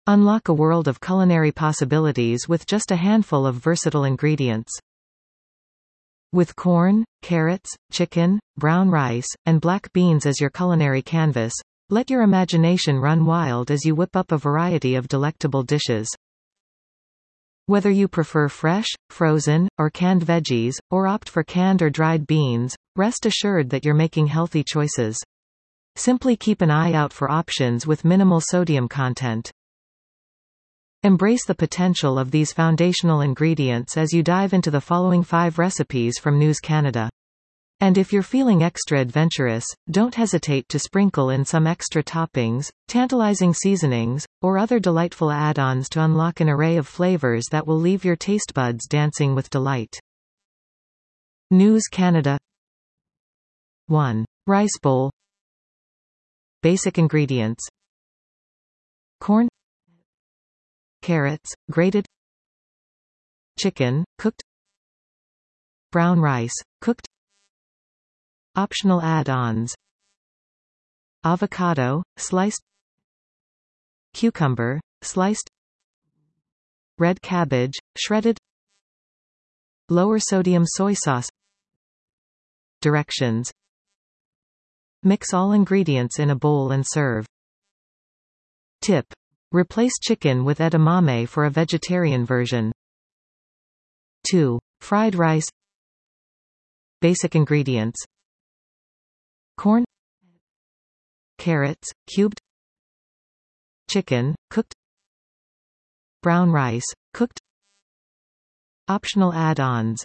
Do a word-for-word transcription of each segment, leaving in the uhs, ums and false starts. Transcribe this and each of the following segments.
Unlock a world of culinary possibilities with just a handful of versatile ingredients. With corn, carrots, chicken, brown rice, and black beans as your culinary canvas, let your imagination run wild as you whip up a variety of delectable dishes. Whether you prefer fresh, frozen, or canned veggies, or opt for canned or dried beans, rest assured that you're making healthy choices. Simply keep an eye out for options with minimal sodium content. Embrace the potential of these foundational ingredients as you dive into the following five recipes from News Canada. And if you're feeling extra adventurous, don't hesitate to sprinkle in some extra toppings, tantalizing seasonings, or other delightful add-ons to unlock an array of flavors that will leave your taste buds dancing with delight. News Canada. one. Rice bowl. Basic ingredients: corn, carrots, grated, chicken, cooked, brown rice, cooked. Optional add-ons: avocado, sliced, cucumber, sliced, red cabbage, shredded, lower sodium soy sauce. Directions: mix all ingredients in a bowl and serve. Tip: replace chicken with edamame for a vegetarian version. two. Fried rice. Basic ingredients: corn, carrots, cubed, chicken, cooked, brown rice, cooked. Optional add-ons: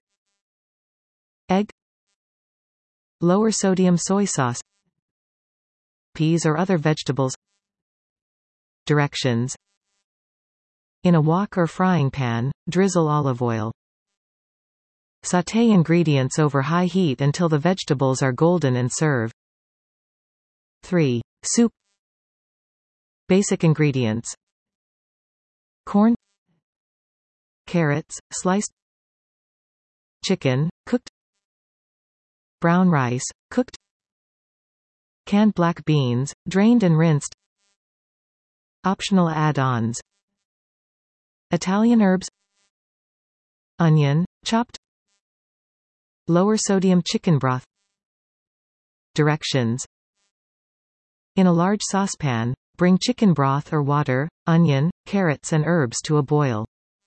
egg, lower sodium soy sauce, peas or other vegetables. Directions: in a wok or frying pan, drizzle olive oil. Sauté ingredients over high heat until the vegetables are golden and serve. three. Soup. Basic ingredients: corn, carrots, sliced, chicken, cooked, brown rice, cooked, canned black beans, drained and rinsed. Optional add-ons: Italian herbs, onion, chopped, lower sodium chicken broth. Directions: in a large saucepan, bring chicken broth or water, onion, carrots and herbs to a boil.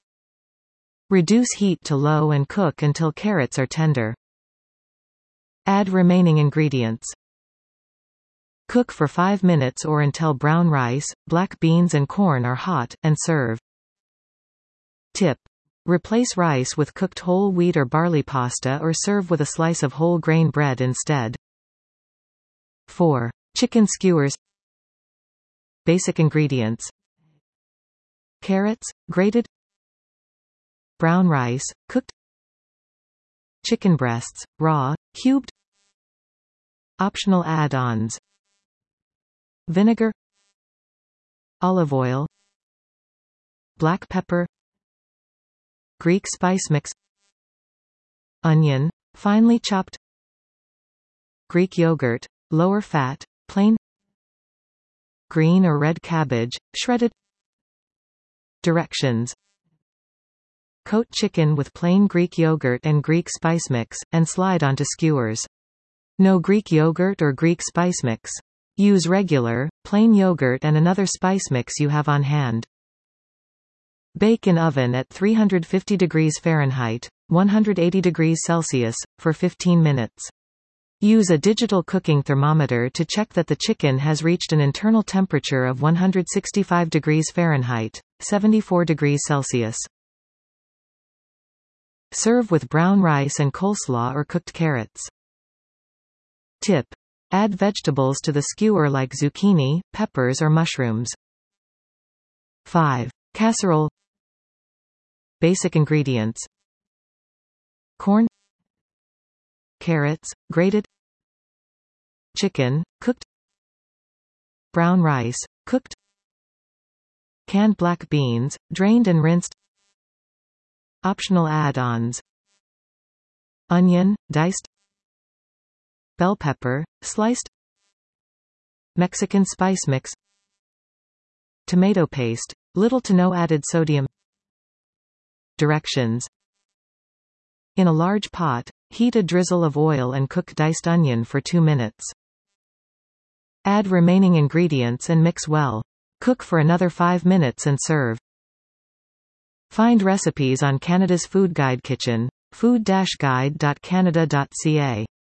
Reduce heat to low and cook until carrots are tender. Add remaining ingredients. Cook for five minutes or until brown rice, black beans and corn are hot, and serve. Tip: replace rice with cooked whole wheat or barley pasta or serve with a slice of whole grain bread instead. four. Chicken skewers. Basic ingredients: carrots, grated, brown rice, cooked, chicken breasts, raw, cubed. Optional add-ons: vinegar, olive oil, black pepper, Greek spice mix, onion, finely chopped, Greek yogurt, lower fat, plain, green or red cabbage, shredded. Directions: coat chicken with plain Greek yogurt and Greek spice mix, and slide onto skewers. No Greek yogurt or Greek spice mix? Use regular, plain yogurt and another spice mix you have on hand. Bake in oven at three hundred fifty degrees Fahrenheit, one hundred eighty degrees Celsius, for fifteen minutes. Use a digital cooking thermometer to check that the chicken has reached an internal temperature of one hundred sixty-five degrees Fahrenheit, seventy-four degrees Celsius. Serve with brown rice and coleslaw or cooked carrots. Tip: add vegetables to the skewer like zucchini, peppers or mushrooms. five. Casserole. Basic ingredients: corn, carrots, grated, chicken, cooked, brown rice, cooked, canned black beans, drained and rinsed. Optional add-ons: onion, diced, bell pepper, sliced, Mexican spice mix, tomato paste, Little to no added sodium. Directions. In a large pot, heat a drizzle of oil and cook diced onion for two minutes. Add remaining ingredients and mix well. Cook for another five minutes and serve. Find recipes on Canada's Food Guide Kitchen, food dash guide dot canada dot c a.